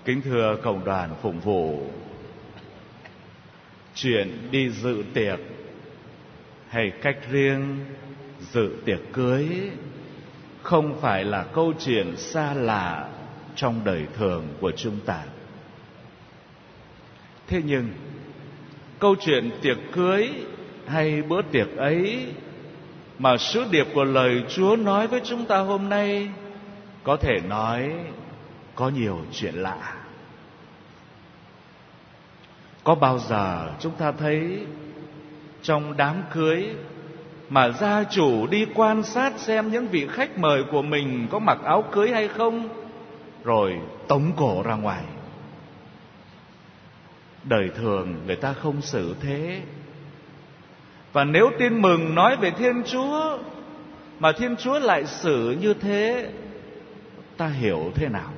Kính thưa cộng đoàn phụng vụ, chuyện đi dự tiệc hay cách riêng dự tiệc cưới không phải là câu chuyện xa lạ trong đời thường của chúng ta. Thế nhưng câu chuyện tiệc cưới hay bữa tiệc ấy mà sứ điệp của lời Chúa nói với chúng ta hôm nay có thể nói có nhiều chuyện lạ. Có bao giờ chúng ta thấy trong đám cưới mà gia chủ đi quan sát xem những vị khách mời của mình có mặc áo cưới hay không, rồi tống cổ ra ngoài? Đời thường người ta không xử thế. Và nếu tin mừng nói về Thiên Chúa mà Thiên Chúa lại xử như thế, ta hiểu thế nào?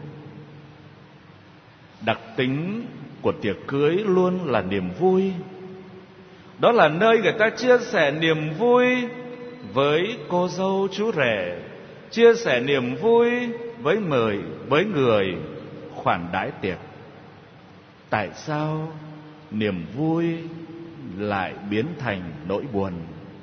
Đặc tính của tiệc cưới luôn là niềm vui. Đó là nơi người ta chia sẻ niềm vui với cô dâu chú rể, chia sẻ niềm vui với người khoản đãi tiệc. Tại sao niềm vui lại biến thành nỗi buồn?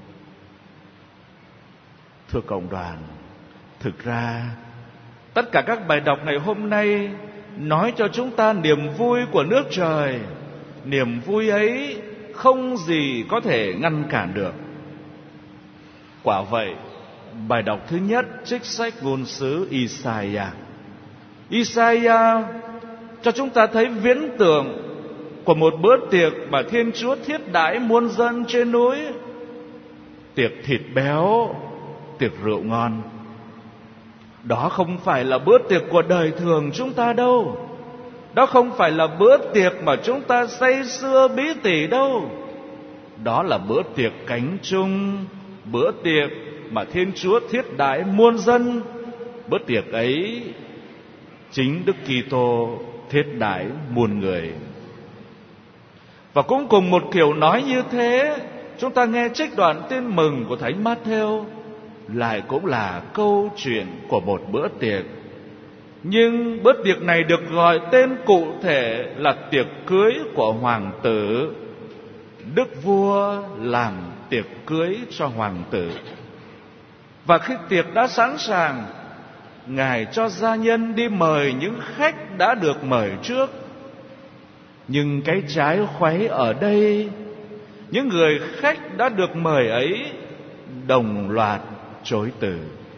Thưa cộng đoàn, thực ra tất cả các bài đọc ngày hôm nay nói cho chúng ta niềm vui của nước trời. Niềm vui ấy không gì có thể ngăn cản được. Quả vậy, bài đọc thứ nhất trích sách ngôn sứ Isaiah. Isaiah cho chúng ta thấy viễn tượng của một bữa tiệc mà Thiên Chúa thiết đãi muôn dân trên núi. Tiệc thịt béo, tiệc rượu ngon. Đó không phải là bữa tiệc của đời thường chúng ta đâu. Đó không phải là bữa tiệc mà chúng ta say sưa bí tỉ đâu. Đó là bữa tiệc cánh chung, bữa tiệc mà Thiên Chúa thiết đãi muôn dân. Bữa tiệc ấy chính Đức Kitô thiết đãi muôn người. Và cũng cùng một kiểu nói như thế, chúng ta nghe trích đoạn tin mừng của Thánh Mát-thêu, lại cũng là câu chuyện của một bữa tiệc. Nhưng bữa tiệc này được gọi tên cụ thể là tiệc cưới của hoàng tử. Đức vua làm tiệc cưới cho hoàng tử. Và khi tiệc đã sẵn sàng, Ngài cho gia nhân đi mời những khách đã được mời trước. Nhưng cái trái khoáy ở đây, những người khách đã được mời ấy đồng loạt chối từ.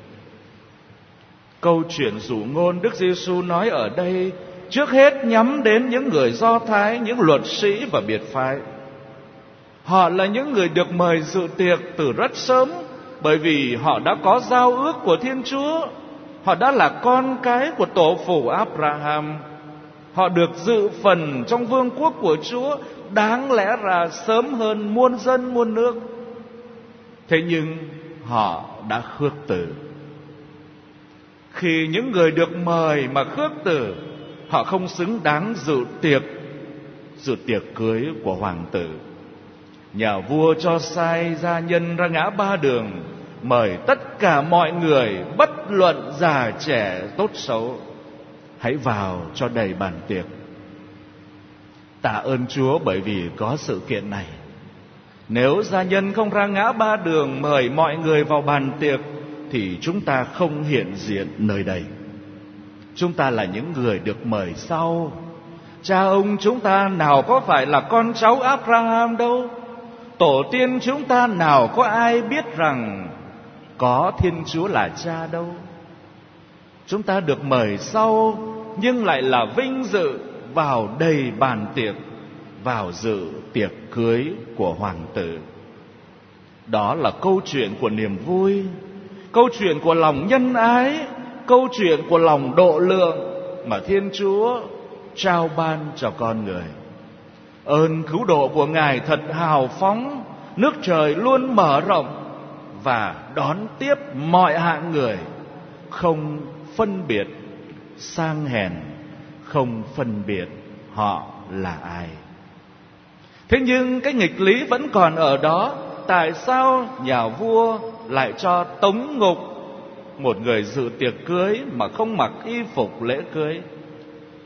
Câu chuyện dụ ngôn Đức Giêsu nói ở đây trước hết nhắm đến những người Do Thái, những luật sĩ và biệt phái. Họ là những người được mời dự tiệc từ rất sớm, bởi vì họ đã có giao ước của Thiên Chúa. Họ đã là con cái của tổ phụ Abraham. Họ được dự phần trong vương quốc của Chúa, đáng lẽ ra sớm hơn muôn dân muôn nước. Thế nhưng họ đã khước từ. Khi những người được mời mà khước từ, họ không xứng đáng dự tiệc cưới của hoàng tử. Nhà vua cho sai gia nhân ra ngã ba đường, mời tất cả mọi người, bất luận già trẻ tốt xấu, hãy vào cho đầy bàn tiệc. Tạ ơn Chúa bởi vì có sự kiện này. Nếu gia nhân không ra ngã ba đường mời mọi người vào bàn tiệc thì chúng ta không hiện diện nơi đây. Chúng ta là những người được mời sau. Cha ông chúng ta nào có phải là con cháu Abraham đâu. Tổ tiên chúng ta nào có ai biết rằng có Thiên Chúa là cha đâu. Chúng ta được mời sau, nhưng lại là vinh dự vào đầy bàn tiệc, vào dự tiệc cưới của hoàng tử. Đó là câu chuyện của niềm vui, câu chuyện của lòng nhân ái, câu chuyện của lòng độ lượng mà Thiên Chúa trao ban cho con người. Ơn cứu độ của Ngài thật hào phóng, nước trời luôn mở rộng và đón tiếp mọi hạng người, không phân biệt sang hèn, không phân biệt họ là ai. Thế nhưng cái nghịch lý vẫn còn ở đó. Tại sao nhà vua lại cho tống ngục một người dự tiệc cưới mà không mặc y phục lễ cưới?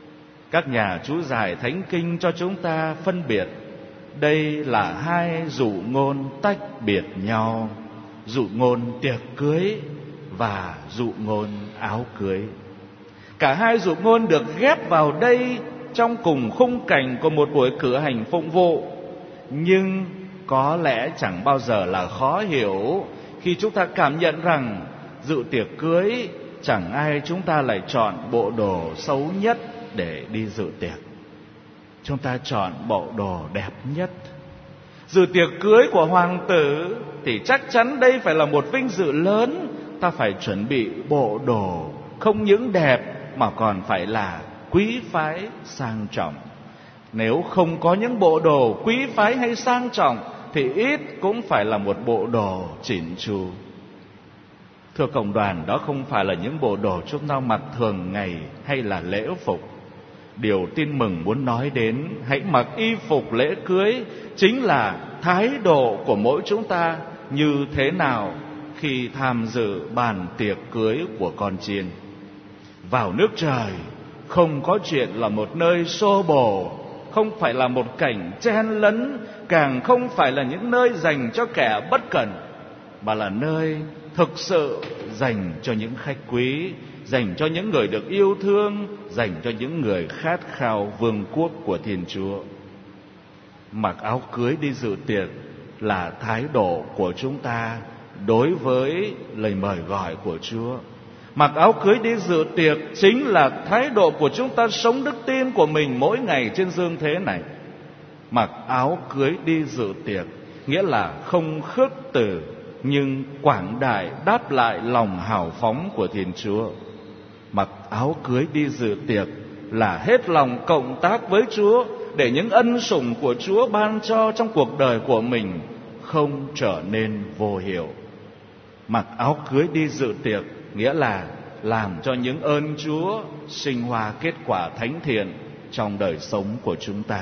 Các nhà chú giải thánh kinh cho chúng ta phân biệt đây là hai dụ ngôn tách biệt nhau: dụ ngôn tiệc cưới và dụ ngôn áo cưới. Cả hai dụ ngôn được ghép vào đây trong cùng khung cảnh của một buổi cử hành phụng vụ, nhưng có lẽ chẳng bao giờ là khó hiểu khi chúng ta cảm nhận rằng dự tiệc cưới chẳng ai chúng ta lại chọn bộ đồ xấu nhất để đi dự tiệc. Chúng ta chọn bộ đồ đẹp nhất. Dự tiệc cưới của hoàng tử thì chắc chắn đây phải là một vinh dự lớn. Ta phải chuẩn bị bộ đồ không những đẹp mà còn phải là quý phái sang trọng. Nếu không có những bộ đồ quý phái hay sang trọng thì ít cũng phải là một bộ đồ chỉn chu. Thưa cộng đoàn, đó không phải là những bộ đồ chúng ta mặc thường ngày hay là lễ phục. Điều Tin Mừng muốn nói đến hãy mặc y phục lễ cưới chính là thái độ của mỗi chúng ta như thế nào khi tham dự bàn tiệc cưới của con chiên. Vào nước Trời không có chuyện là một nơi xô bồ, không phải là một cảnh chen lấn, càng không phải là những nơi dành cho kẻ bất cẩn, mà là nơi thực sự dành cho những khách quý, dành cho những người được yêu thương, dành cho những người khát khao vương quốc của Thiên Chúa. Mặc áo cưới đi dự tiệc là thái độ của chúng ta đối với lời mời gọi của Chúa. Mặc áo cưới đi dự tiệc chính là thái độ của chúng ta sống đức tin của mình mỗi ngày trên dương thế này. Mặc áo cưới đi dự tiệc nghĩa là không khước từ nhưng quảng đại đáp lại lòng hào phóng của Thiên Chúa. Mặc áo cưới đi dự tiệc là hết lòng cộng tác với Chúa để những ân sủng của Chúa ban cho trong cuộc đời của mình không trở nên vô hiệu. Mặc áo cưới đi dự tiệc nghĩa là làm cho những ơn Chúa sinh hoa kết quả thánh thiện trong đời sống của chúng ta.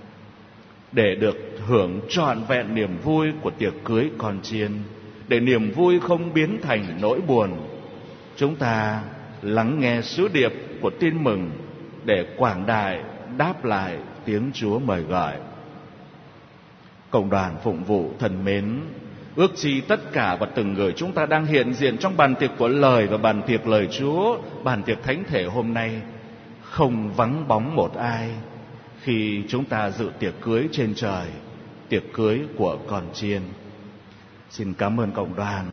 Để được hưởng trọn vẹn niềm vui của tiệc cưới con chiên, để niềm vui không biến thành nỗi buồn, chúng ta lắng nghe sứ điệp của Tin Mừng để quảng đại đáp lại tiếng Chúa mời gọi. Cộng đoàn phụng vụ thân mến, ước chi tất cả và từng người chúng ta đang hiện diện trong bàn tiệc của lời và bàn tiệc lời Chúa, bàn tiệc thánh thể hôm nay, không vắng bóng một ai khi chúng ta dự tiệc cưới trên trời, tiệc cưới của con chiên. Xin cảm ơn cộng đoàn.